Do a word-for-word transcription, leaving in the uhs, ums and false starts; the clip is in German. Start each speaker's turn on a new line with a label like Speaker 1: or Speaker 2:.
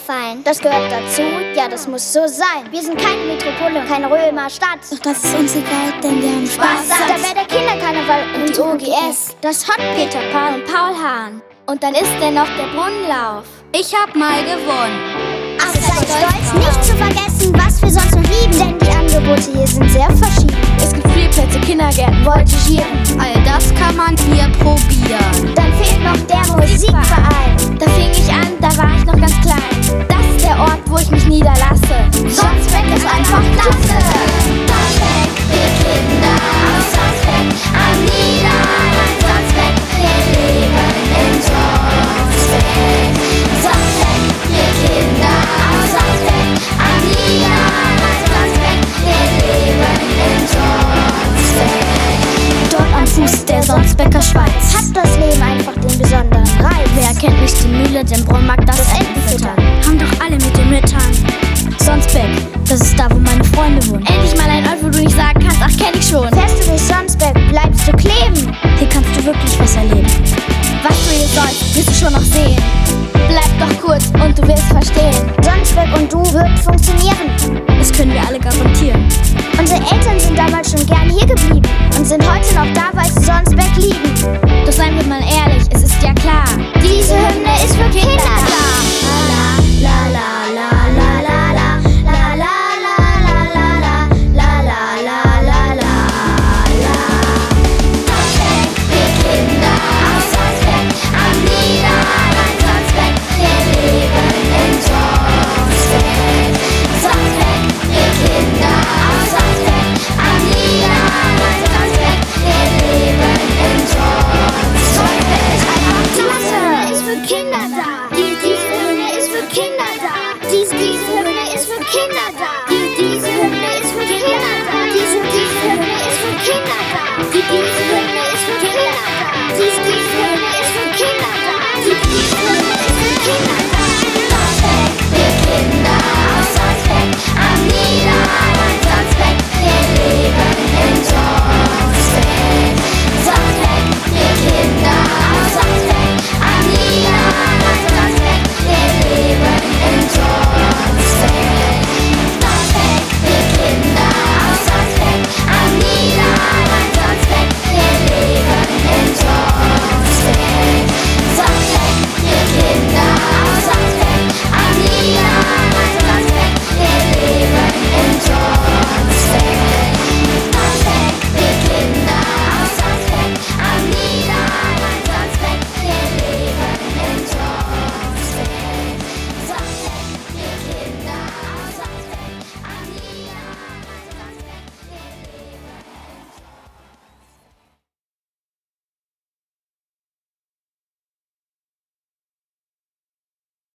Speaker 1: runterfallen. Das gehört dazu, ja, das muss so sein. Wir sind keine Metropole, keine Römerstadt.
Speaker 2: Doch das ist uns egal, denn wir haben Spaß.
Speaker 1: Da wäre der Kinderkarneval und die O G S. Das hat Peter Pan und Paul Hahn. Und dann ist denn noch der Brunnenlauf.
Speaker 2: Ich hab mal gewonnen.
Speaker 1: Ach, seid stolz, nicht zu vergessen, was wir sonst noch lieben. Denn die Angebote hier sind sehr verschieden.
Speaker 3: Es gibt Spielplätze, Kindergärten, Voltigieren.
Speaker 2: All das kann man hier probieren.
Speaker 1: Dann fehlt noch der Musikverein.
Speaker 3: Da fing ich an, da war ich noch ganz klein. Das ist der Ort, wo ich mich niederlasse.
Speaker 1: Sonsbeck ist einfach klasse.
Speaker 4: Sonsbeck, wir Kinder aus Sonsbeck, am Niederrhein Sonsbeck, wir leben in Sonsbeck. Sonsbeck, wir Kinder aus Sonsbeck, am Niederrhein Sonsbeck, wir leben in Sonsbeck.
Speaker 2: Dort am Fuß der Sonsbecker Schweiz
Speaker 1: Hat das Leben einfach den besonderen Reiz.
Speaker 2: Wer kennt nicht die Mühle, den Brunnenmarkt, das Entenfüttern? Haben doch alle mit den Müttern. Sonsbeck, das ist da, wo meine Freunde wohnen.
Speaker 3: Endlich mal ein Ort, wo du nicht sagen kannst, ach, kenn ich schon.
Speaker 1: Fährst du durch Sonsbeck, bleibst du kleben.
Speaker 2: Hier kannst du wirklich was erleben.
Speaker 3: Was du hier sollst, wirst du schon noch sehen. Bleib doch kurz und du wirst verstehen.
Speaker 1: Sonsbeck und du wird funktionieren.
Speaker 2: Das können wir alle garantieren.
Speaker 1: Unsere Eltern sind damals schon gern hier geblieben und sind heute noch da, weil sie Sonsbeck lieben.
Speaker 3: Doch seien wir mal ehrlich, es ist ja klar.
Speaker 1: Diese Hymne ist für Kinder da. La la la la la la la la la la la la la la la la la.
Speaker 4: Sonsbeck, wir Kinder aus Sonsbeck, am Niederrhein Sonsbeck, wir leben in Sonsbeck. Sonsbeck, wir Kinder aus Sonsbeck, am Niederrhein Sonsbeck, wir leben in Sonsbeck.
Speaker 1: Sonsbeck ist einfach klasse.
Speaker 4: Ist für Kinder da. Die, diese Hymne ist für Kinder da.
Speaker 1: Dies, diese Hymne ist für Kinder da.
Speaker 4: Die, diese Hymne ist für Kinder da.
Speaker 1: Diese, diese Hymne ist für Kinder da.
Speaker 4: Die, diese Hymne ist für Kinder da.
Speaker 1: Dies,